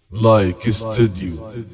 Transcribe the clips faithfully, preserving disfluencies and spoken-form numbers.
لايك استوديو.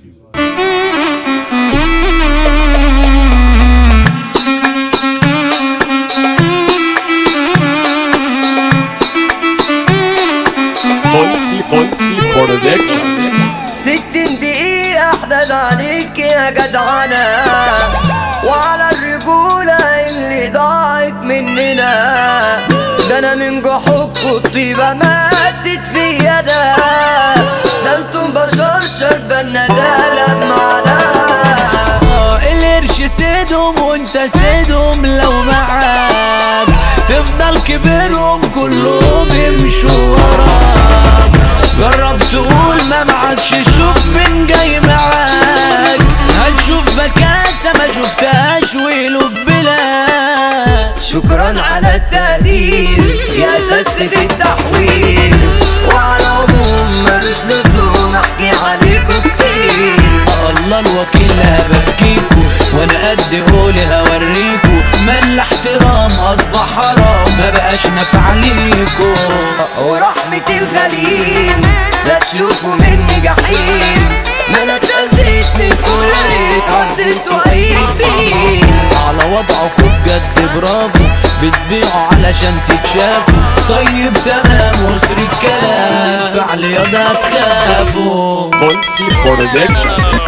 بولسي بولسي برودكشن. ستين دقيقة احدد عليك يا جدعانة، وعلى الرجولة اللي ضاعت مننا. ده انا من جحوكوا الطيبة ماتت فيا، ده ده انتم بشر شربنا ده معنا. القرش سيدهم وانت سيدهم، لو معاك تفضل كبيرهم كلهم يمشوا وراك. جرب تقول ما معكش، شوف من جاي معاك. هتشوف بكاسة ما شفتهاش ويلوب بلاك. شكرا على التقدير يا سلسلة التحويل، وعلى العموم ملوش لزوم احكي عليكم كتير. الله الوكيل هبكيكو، وانا قد قولي هوريكو. ما الاحترام اصبح حرام، ما بقاش نافع ليكو. ورحمة الغليل لا تشوفوا مني جحيم، ما انا اتأذيت منكو يا ريت عديتوا قريبين. على وضعكم بجد برافو، بتبيعوا علشان تتشافوا. طيب تمام وسر الكلام، الفعل ياضا هتخافوا. بولسي برودكشن.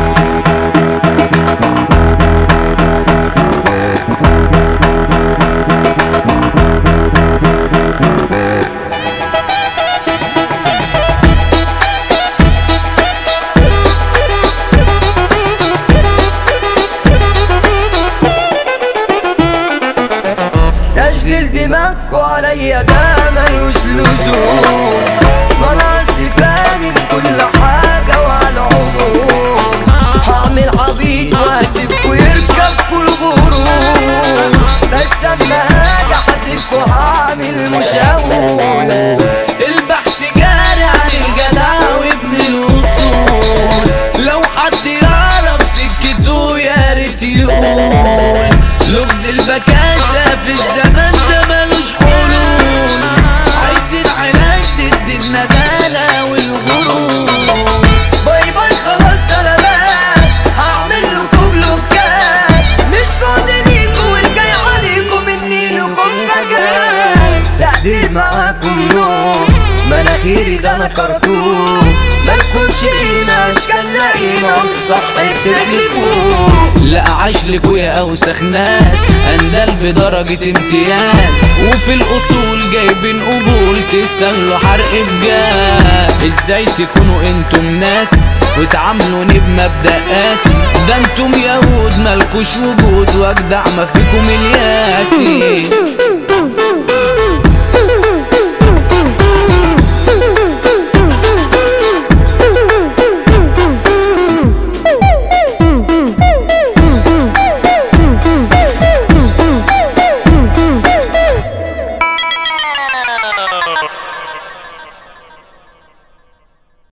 تشغيل دماغكوا عليا ده ملوش لزوم، ما انا اصلي فاهم كل حاجة وعلى العموم. هعمل عبيط وهسيبكوا يركبكوا الغرور، بس اما هاجي احاسبكوا هعمل مشاور. البحث جاري عن الجدع وابن الوصول، لو حد يعرف سكته يا ريت يقول. لغز البكاسة في الزمن ده ملوش حلول، عايزين علاج ضد الندالة والغرور. باي باي خلاص سلامات، هعمل لكم بلوكات. مش فاضي ليكوا والجاي عليكم مني لكم فجأة. تقدير معاكم نوم، مناخيري ده انا كرتون. مالكمش قيمة اشكال لئيمة والصح بتغلبوا. لا عاش لكوا يا اوسخ ناس، اندل بدرجة امتياز. وفي الاصول جايبين قبول، تستاهلوا حرق بجاز. ازاي تكونوا انتم ناس وتعاملوني بمبدأ قاسي؟ ده انتم يهود مالكوش وجود، واجدع ما فيكم الياسي.